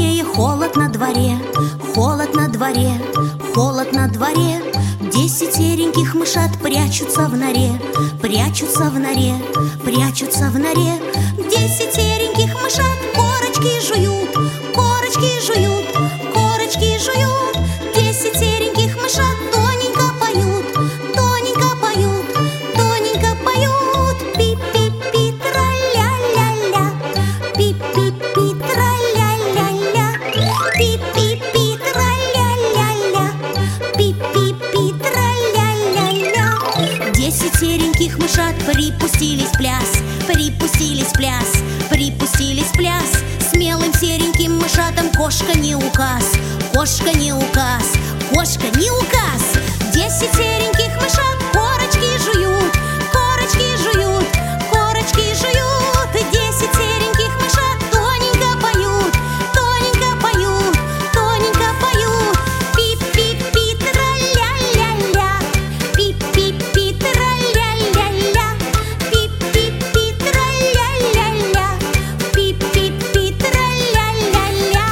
длиннее, холод на дворе, холод на дворе, холод на дворе. 10 сереньких мышат прячутся в норе, прячутся в норе, прячутся в норе. 10 сереньких мышат корочки жуют, корочки жуют, корочки жуют. 10 сереньких мышат тоненько поют, тоненько поют, тоненько поют. Пи-пи-пи, тра-ля-ля-ля, пи-пи-пи, тра-ля-ля-ля, пи-пи-пи, тра-ля-ля-ля, пи-пи-пи, тра-ля-ля-ля. 10 сереньких мышат припустились в пляс, припустились в пляс, припустились в пляс. Смелым сереньким мышатам кошка не указ, кошка не указ, кошка не указ. 10 сереньких мышат корочки жуют, корочки жуют, корочки жуют. 10 сереньких мышат тоненько поют, тоненько поют, тоненько поют. Пи-пи-пи, тра-ля-ля-ля, пи-пи-пи, тра-ля-ля-ля, пи-пи-пи, тра-ля-ля-ля, пи-пи-пи, тра-ля-ля-ля.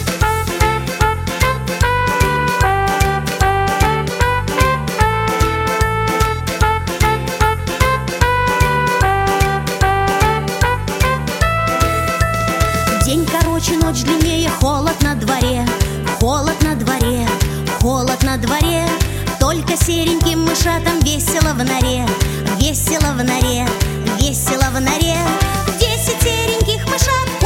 День короче, ночь длиннее, холод на дворе, холод на дворе, холод на дворе. Только сереньким мышатам весело в норе, весело в норе, весело в норе. 10 сереньких мышат